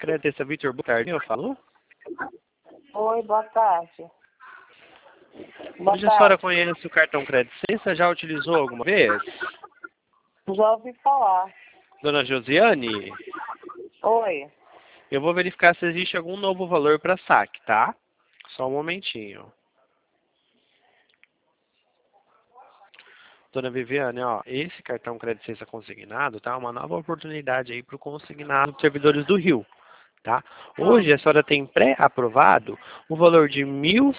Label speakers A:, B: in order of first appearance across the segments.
A: Creditência Vitor, boa tarde, eu falo.
B: Oi, boa tarde. Boa
A: Hoje a
B: tarde.
A: senhora conhece o cartão Creditência? Já utilizou alguma vez?
B: Já ouvi falar.
A: Dona Josiane,
B: Oi.
A: eu vou verificar se existe algum novo valor para saque, tá? Só um momentinho. Dona Viviane, ó, esse cartão Creditência consignado, tá? Uma nova oportunidade aí para o consignado dos servidores do Rio, tá? Hoje a senhora tem pré-aprovado o valor de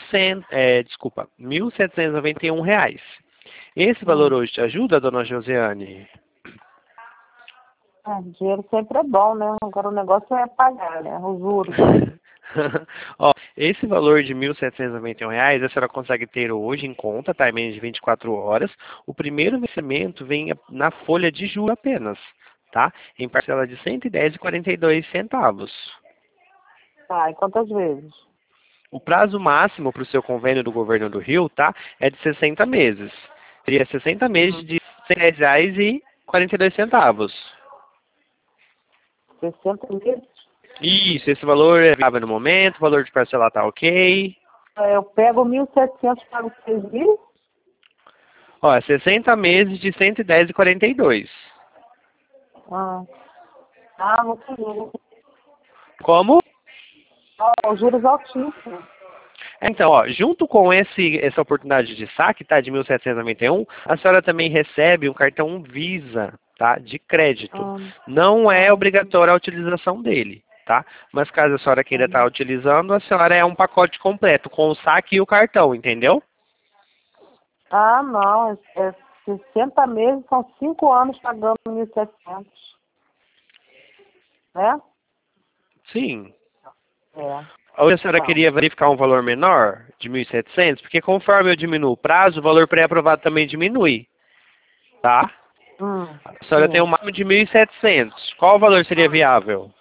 A: R$ 1.791. Esse valor hoje te ajuda, dona Josiane?
B: Dinheiro sempre é bom, né? Agora o negócio é pagar, né? Os juros.
A: Ó, esse valor de R$ 1.791, a senhora consegue ter hoje em conta, tá? Em menos de 24 horas. O primeiro vencimento vem na folha de juros apenas, tá? Em parcela de R$ 110,42.
B: Tá, e quantas vezes?
A: O prazo máximo para o seu convênio do governo do Rio, tá? É de 60 meses. Seria 60 meses de R$ 110,42.
B: 60 meses?
A: Isso, esse valor é viável no momento, o valor de parcelar tá ok.
B: Eu pego 1.700 para 6 mil?
A: Ó, é 60 meses de 110,42.
B: Muito juros.
A: Como?
B: Os juros altíssimos.
A: Então, ó, junto com essa oportunidade de saque, tá, de 1.791, a senhora também recebe um cartão Visa, tá, de crédito. Não é obrigatória a utilização dele, tá? Mas caso a senhora queira estar utilizando, a senhora é um pacote completo, com o saque e o cartão, entendeu?
B: Não. 60 meses são 5 anos pagando 1.700. Né?
A: Sim.
B: É.
A: Ou a senhora queria verificar um valor menor, de 1.700? Porque conforme eu diminuo o prazo, o valor pré-aprovado também diminui, tá? A senhora tem um máximo de 1.700. Qual o valor seria viável?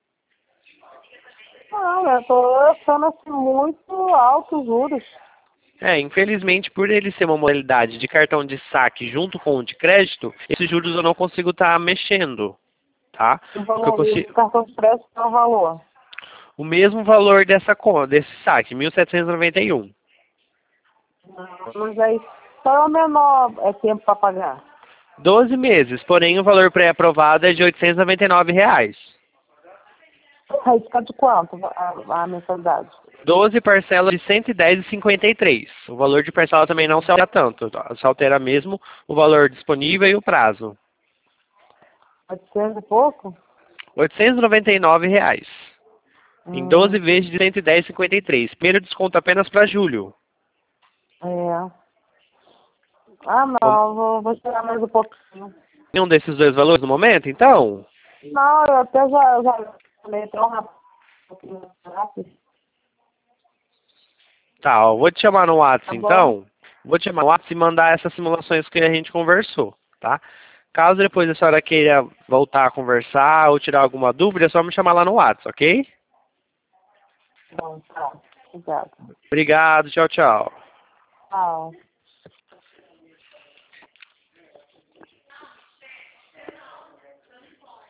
B: Eu tô achando assim muito alto os juros.
A: Infelizmente, por ele ser uma modalidade de cartão de saque junto com o de crédito, esses juros eu não consigo estar mexendo, tá?
B: O valor do
A: O
B: cartão de crédito é o valor.
A: mesmo valor desse saque, 1.791.
B: Mas aí, qual é o menor tempo para pagar?
A: 12 meses, porém o valor pré-aprovado é de R$ 899.
B: Aí fica de quanto a mensalidade?
A: 12 parcelas de 110,53. O valor de parcela também não se altera tanto, se altera mesmo o valor disponível e o prazo.
B: 800 e pouco?
A: R$ 899. Em 12 vezes de 110,53. Primeiro desconto apenas para julho.
B: É. Não, vou esperar mais um pouquinho.
A: Nenhum desses dois valores no momento, então?
B: Não, eu até já falei tão rápido.
A: Tá, ó, vou te chamar no WhatsApp,
B: Tá bom?
A: então. Vou te chamar no WhatsApp e mandar essas simulações que a gente conversou, tá? Caso depois a senhora queira voltar a conversar ou tirar alguma dúvida, é só me chamar lá no WhatsApp, ok?
B: Bom, tá. Obrigada.
A: Obrigado, tchau, tchau.
B: Tchau.